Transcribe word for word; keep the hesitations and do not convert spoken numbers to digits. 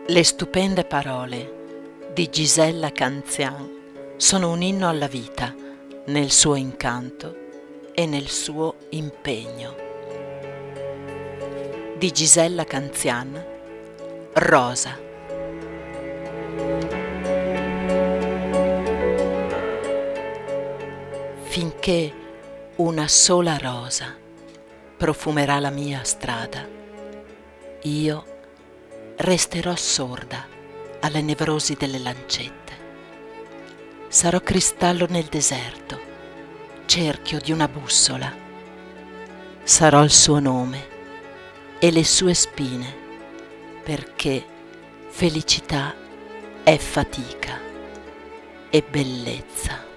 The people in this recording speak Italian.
Le stupende parole di Gisella Canzian sono un inno alla vita, nel suo incanto e nel suo impegno. Di Gisella Canzian, Rosa. Finché una sola rosa profumerà la mia strada, io resterò sorda alle nevrosi delle lancette. Sarò cristallo nel deserto, cerchio di una bussola. Sarò il suo nome e le sue spine, perché felicità è fatica e bellezza.